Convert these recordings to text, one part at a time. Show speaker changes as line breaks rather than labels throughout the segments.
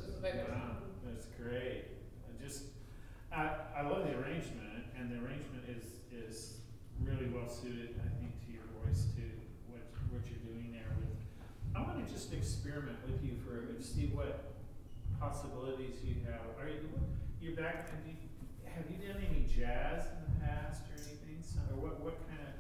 This is my first
Wow,
one.
that's great. I love the arrangement, and the arrangement is really well suited, I think, to your voice, to what you're doing there with. I want to just experiment with you for see what possibilities you have. You're back? Have you done any jazz in the past or anything? So, or what kind of?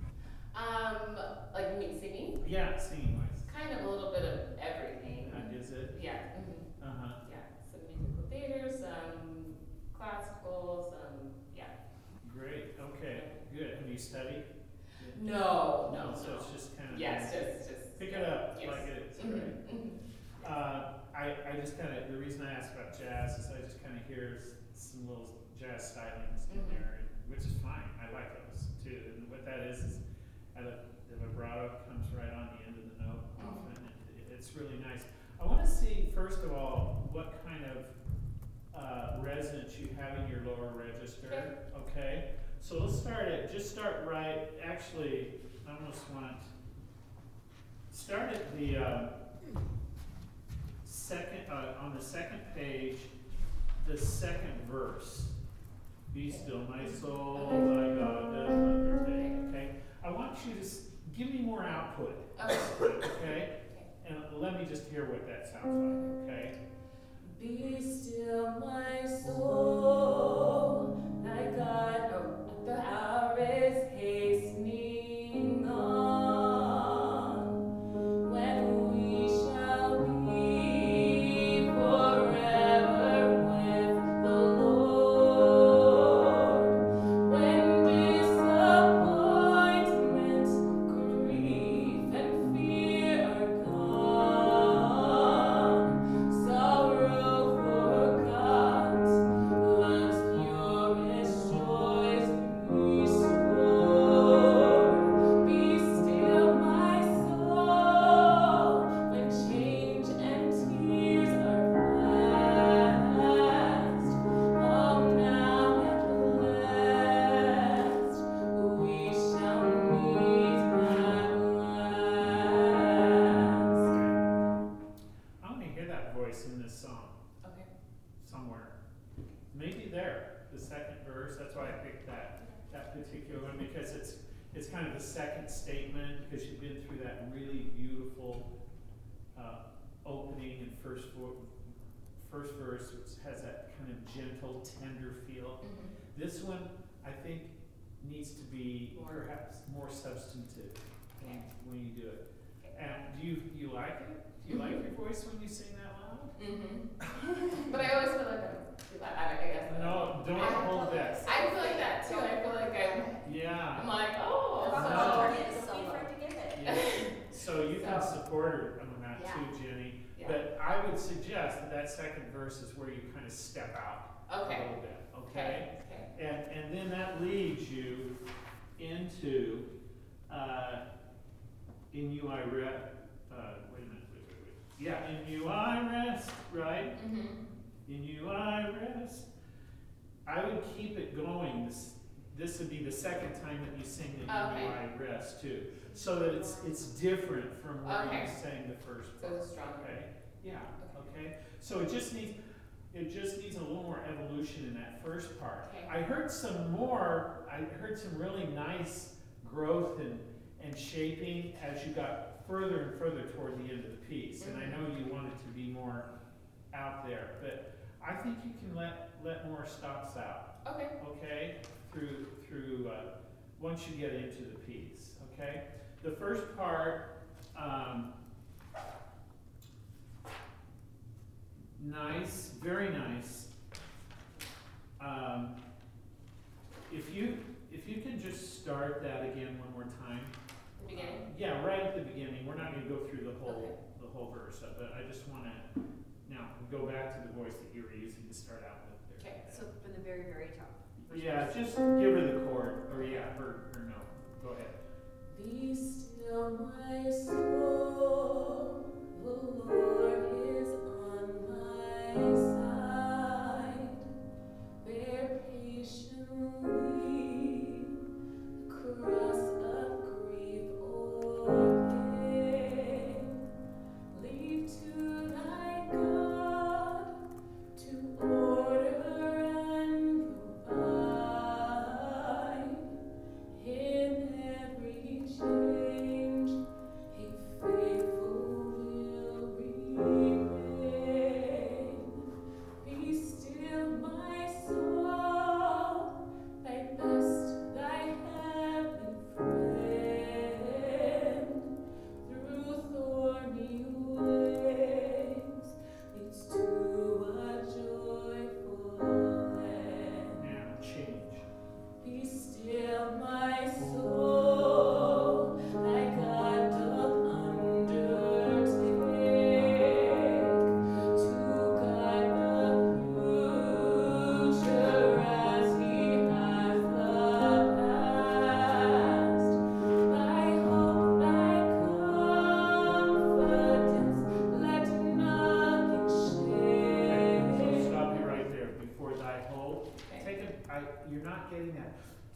Like you mean singing?
Yeah, singing wise.
Kind of a little bit of everything.
Is it?
Yeah. Mm-hmm.
Uh-huh.
Yeah. Some musical theater, some classical, yeah.
Great. Okay. Good. Have you studied?
No.
So it's just kind of.
Yes, just
pick it up
yes.
like it's
Mm-hmm.
right.
Mm-hmm.
I just kind of, the reason I asked about jazz is I just kind of hear some little jazz stylings in
Mm-hmm.
there, which is fine. I like those too. And what that is the vibrato comes right on the end of the note often. It's really nice. I want to see, first of all, what kind of resonance you have in your lower register. Okay? So let's start right, actually, I almost want, start at the second, on the second page, the second verse. Be still, my soul, thy God does undertake. Okay? I want you to give me more output. Okay? And let me just hear what that sounds like. Okay?
Be still, my soul, thy God, the hour is hastening on, when we shall be forever with the Lord, when disappointment, grief, and fear are gone, sorrow forgot, love's purest joys restored. Be still, my soul, when change and tears are past. Oh, now at last we shall meet at last.
I want to hear that voice in this song
Okay.
somewhere. Maybe there, the second verse. That's why I picked that particular one, because it's kind of the second statement, because you've been through that really beautiful opening and first verse, which has that kind of gentle, tender feel.
Mm-hmm.
This one, I think, needs to be
More.
perhaps more substantive
Okay.
when you do it. And do you like it? Do you like your voice when you sing that loud?
Mm-hmm. But I always feel like I'm too loud. I guess.
No, don't hold that.
I feel like that too. I feel like I'm
Yeah.
like, oh.
No.
Don't be afraid to give it.
Yeah. So you can
So.
support her on that
Yeah.
too, Jenny.
Yeah.
But I would suggest that second verse is where you kind of step out a
Okay.
little bit. Okay?
Okay.
And then that leads you into in you I rest. Wait a minute. Wait. Yeah, in you I rest, right?
Mm-hmm.
In you I rest. I would keep it going. This would be the second time that you sing the
Okay.
In You I Rest too. So that it's different from where
Okay.
you sang the first
So
part.
it's stronger.
Okay? Yeah. Okay. So it just needs a little more evolution in that first part.
Okay.
I heard some really nice growth and shaping as you got further and further toward the end of the piece. And I know you want it to be more out there, but I think you can let more stops out.
Okay.
Okay, through once you get into the piece. Okay, the first part, nice, very nice. If you can just start that again one more time.
The beginning.
Yeah, right at the beginning. We're not going to go through the whole
Okay.
verse, but I just want to now go back to the voice that you were using to start out with. There.
Okay.
So from the very, very top.
Yeah, just give her the chord, or yeah, her note. Go ahead.
Be still, my soul, the Lord is on my side. Bear patiently the cross of grief or pain. Leave to thy God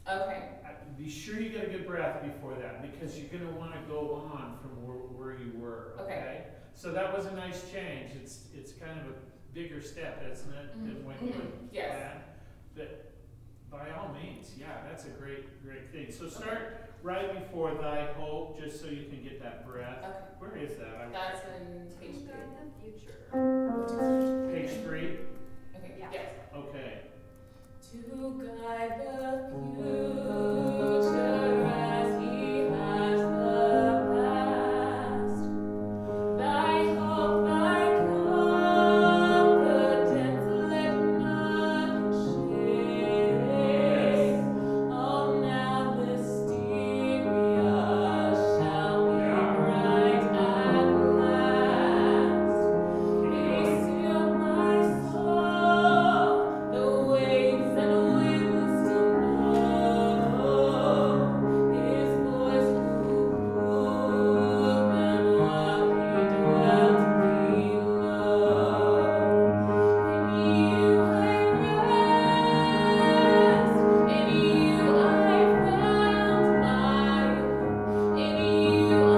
Okay.
Be sure you get a good breath before that, because you're gonna wanna go on from where you were, okay?
Okay.
So that was a nice change, it's kind of a bigger step, isn't it, than what you had
Yes.
planned? But by all means, yeah, that's a great thing. So start right before thy hope, just so you can get that breath.
Okay.
Where is that?
That's in page
Who's
3.
got the future?
Page 3?
Okay.
Yeah.
Yes.
Okay.
To guide the future as he has the past. Thy hope, thy confidence, let not shake. All now mysterious shall be bright at last. Be still my soul, the waves and winds to know His voice who moved them while He dwelt below. In you I rest, in you I found my hope, in you I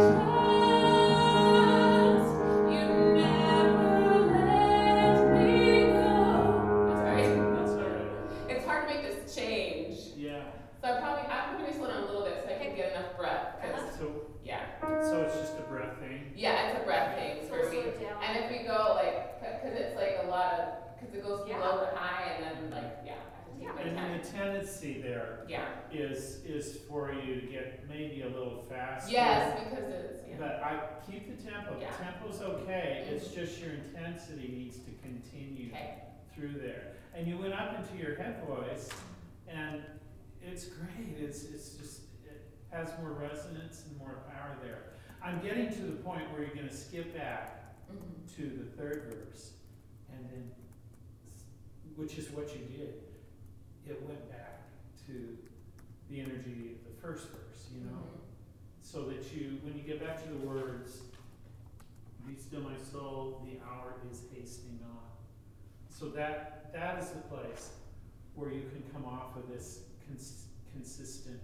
trust. You never let me go. Sorry.
That's all right.
It's hard to make this change.
Yeah.
So I'm gonna slow down a little bit so I can get enough breath. 'Cause,
So
yeah.
it's just a breath thing.
Yeah, it's a breath thing
So
for me.
slow it down.
And if we go like, cause it's like a lot of, cause it goes
Yeah.
low to high and then like, yeah, I have to take my
And
time.
the tendency there
Yeah.
is for you to get maybe a little faster.
Yes, because it's, yeah.
But I keep the tempo.
Yeah.
The tempo's okay. It's
Mhm.
just your intensity needs to continue
Okay.
through there. And you went up into your head voice, and it's great. It's just it has more resonance and more power there. I'm getting to the point where you're going to skip back
Mhm.
to the third verse, and then, which is what you did. It went back to the energy of the first verse, you know,
Mhm.
so that you, when you get back to the words, "Be still my soul, the hour is hastening on." So that is the place where you can come off of this consistent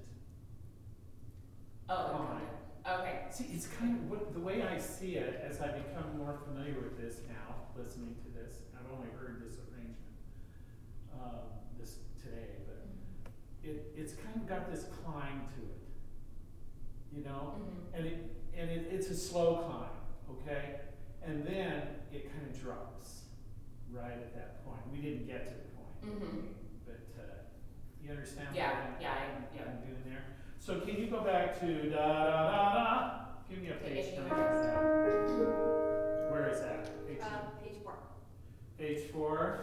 Oh,
climb.
okay.
See, it's kind of what the way I see it as I become more familiar with this now, listening to this. I've only heard this arrangement this today, but it's kind of got this climb to it, you know,
Mhm.
and it's a slow climb, okay, and then it kind of drops right at that point. We didn't get to the point,
Mhm.
but you understand
Yeah,
what
yeah.
I'm doing there? So can you go back to da da da da? Give me a page number for that. Where is that? Page number?
Page 4.
Page 4.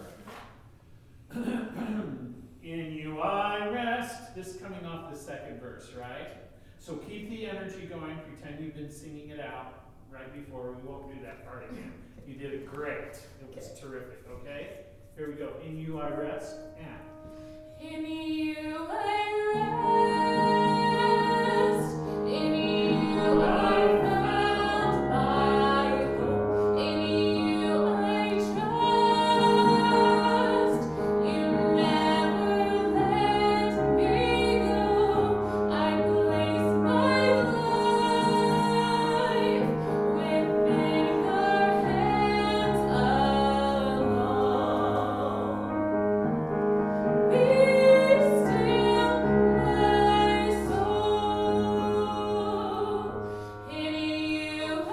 In you I rest. This is coming off the second verse, right? So keep the energy going. Pretend you've been singing it out right before. We won't do that part again. You did it great. It was terrific, okay? Here we go. In you I rest. And
In you I rest, in you I found my hope, in you I trust. You never let me go. I place my life within your hands alone. Be still my soul, in you I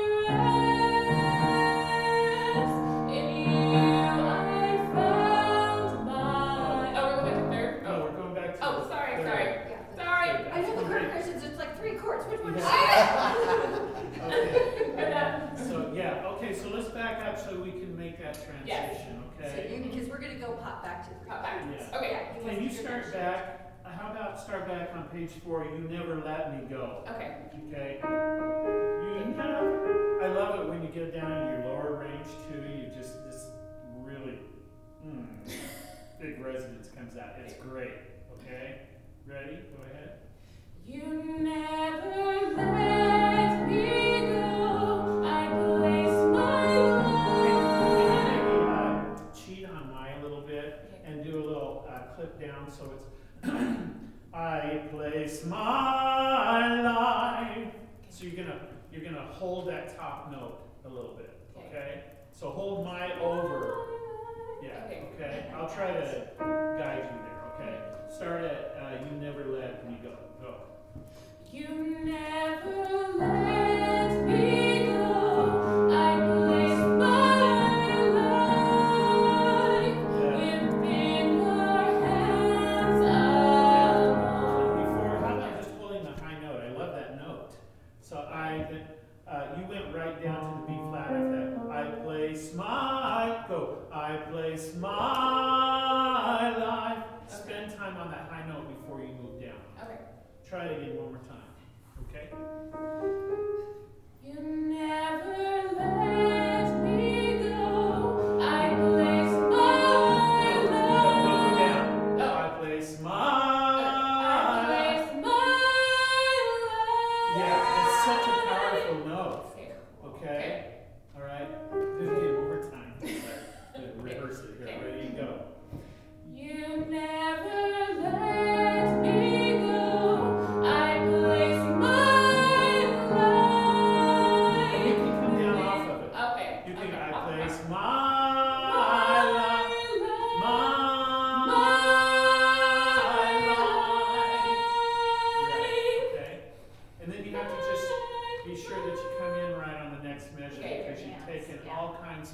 rest, in you I found my. Oh, we're going back to third.
no, we're going back to
Oh,
the
sorry,
third.
sorry.
Yeah.
Sorry.
I know the chord progressions, it's like 3 chords. Which one is
Yeah. Okay.
We're done.
So yeah, okay. So let's back up so we can make that transition.
Yes.
So
Okay.
because we're gonna go pop back to 3.
Pop back.
Yeah.
Okay.
Yeah, he
Can
wants
you
to hear
start
that.
back? How about start back on page 4? You never let me go.
Okay.
Okay. You kind of. I love it when you get down in your lower range too. You just this really big resonance comes out. It's great. Okay. Ready? Go ahead.
You never let me go. I place my life.
Cheat on my a little bit and do a little clip down so it's hold that top note a little bit,
Okay.
okay? So hold my over. Yeah, okay. I'll try to guide you there, okay? Start at You Never Let Me Go. Go.
You never let me go. I place my life within your hands alone.
Before, how about just holding the high note? I love that note. So you went right down to the B flat after that. I place my, go. I place my life. Spend time on that high note before you move down.
Okay.
Try it again one more time. Okay?
You never let me go. I place my
Don't go
life.
down.
Oh.
I place my.
I place my life.
Yeah, it's such a powerful note.
Okay.
Okay? All right? Do it again one more time. Rehearse it here. Ready? Go.
You never let me go. I place my
And you
life.
can come down off of it.
Okay.
You think
Okay.
I place my life, my life. Right, okay? And then you have to just be sure that you come in right on the next measure
Okay,
because you've
yes,
taken
yeah.
all kinds of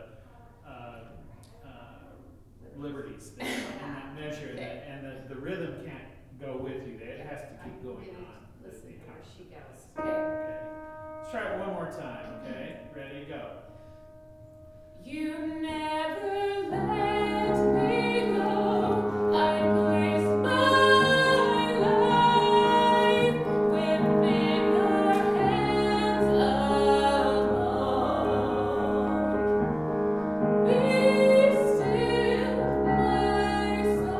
liberties there in that measure,
Okay.
and the rhythm can't go with you. It has to keep going on.
Listen to where she goes.
Okay. Let's try it one more time, okay? Ready, go.
You never let me go. I place my life within your hands alone. Be still, my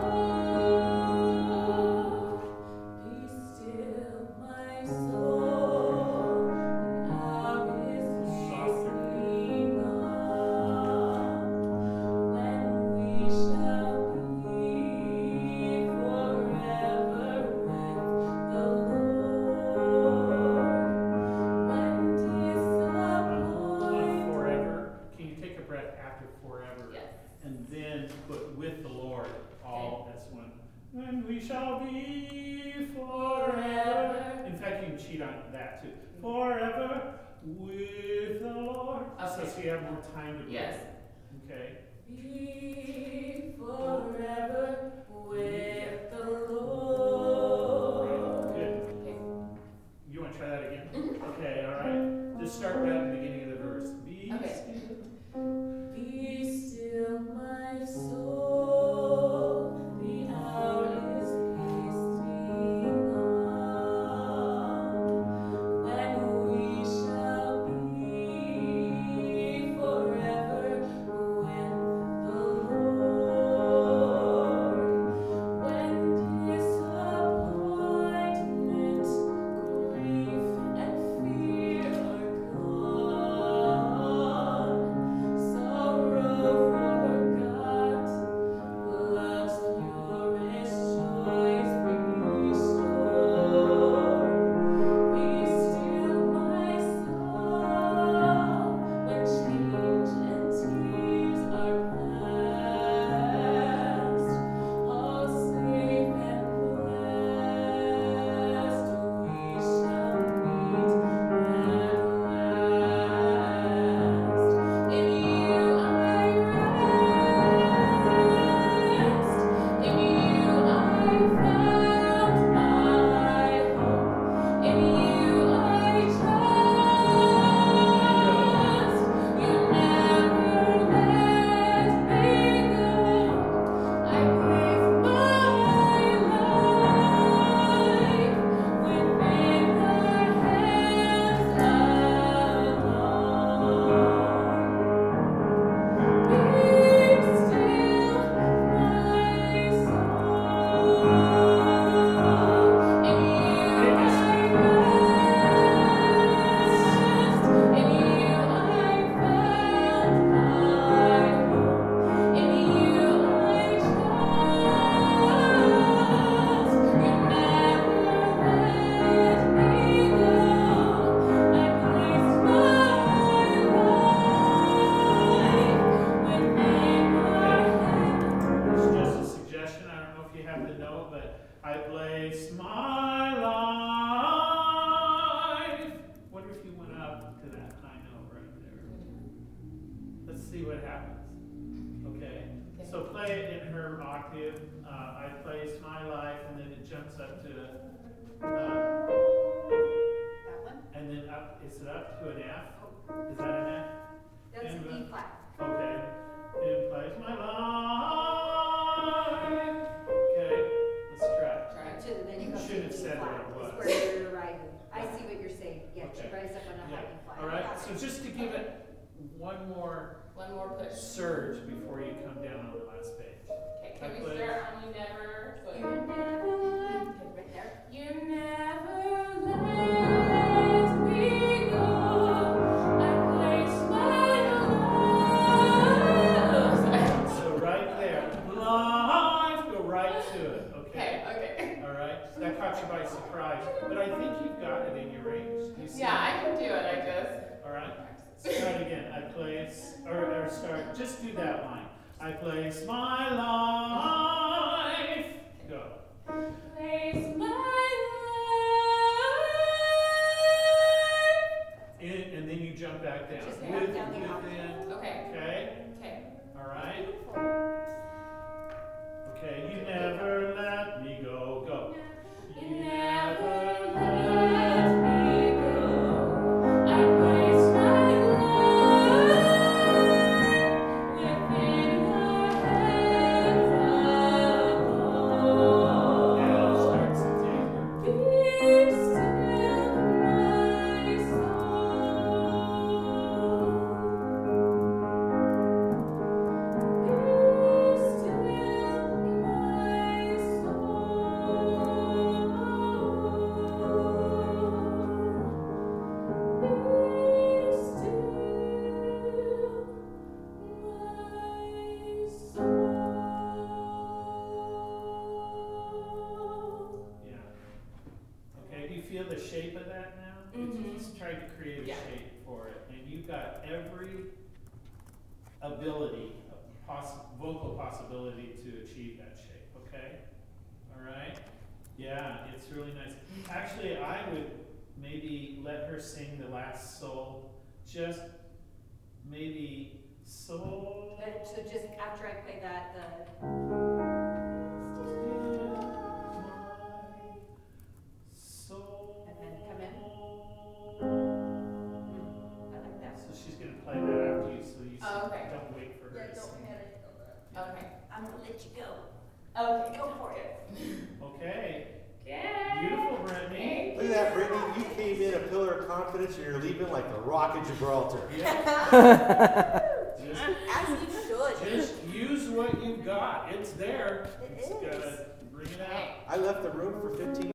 soul. Be still, my soul. Now is sleeping on. When we shall be forever with the Lord. When
On
disappointed.
forever, can you take a breath after forever?
Yes.
And then put with the Lord, all, that's one. When we shall be forever. In fact, you can cheat on that too. Forever with the Lord. So
Okay.
you have more time to breathe.
Yes.
Okay.
Be forever with the Lord.
Good.
Okay.
You want to try that again?
Mhm.
Okay, all right. Just start right at the beginning of the verse. Be
Okay.
still.
Be still, my soul. The hour is hasting on. When we shall be forever with the Lord.
what happens. Okay? So play it in her octave. I place my life, and then it jumps up to,
That one?
and then up. Is it up to an F? Is that an F?
That's an E flat.
Okay. Then plays my life. Okay. Let's try.
Then you go to
Shouldn't have
the E
said
flat.
what it was.
Is where you're riding. I see what you're saying. Yeah, she
Okay.
rides up on a
Yeah.
high E flat.
All right. So just to give it one more
One more push.
surge before you come down on the last page.
Okay, can
I
we
play-
start on You Never? So
You never let, okay, right there.
You never let me go. I place my love.
So right there, life, go right to it. Okay.
Okay.
All right. That caught you by surprise, but I think you've got it in your range. Do you see
Yeah,
it?
I can do it. I just.
All right. Start again. I place, or start. Just do that line. I place my life. Go.
Place my
And then you jump back down.
Just back down the
Within.
life. Okay.
Okay.
Okay.
All right. Okay. You never let me go. Go.
You never let me go. I place my love within your hands alone.
Now start September.
Be still, my
Yeah. Okay, do you feel the shape of that now?
Mhm.
It's tried to create a
Yeah.
shape for it, and you've got every ability, vocal possibility to achieve that shape, okay? All right? Yeah, it's really nice. Actually, I would maybe let her sing the last soul, just maybe soul.
But, so just after I play that, the,
Soul.
And then come in. I like that.
So she's gonna play that after you, so you
Oh, okay.
don't wait for her to sing.
Okay.
I'm gonna let you go.
Okay.
Go for it.
Okay,
Okay.
beautiful, Brittany.
Look at that, Brittany. You came in a pillar of confidence and you're leaving like the Rock of Gibraltar.
Yeah. Just,
As you should.
just use what you've got. It's there.
It
Just
is.
gotta bring it out.
I left the room for 15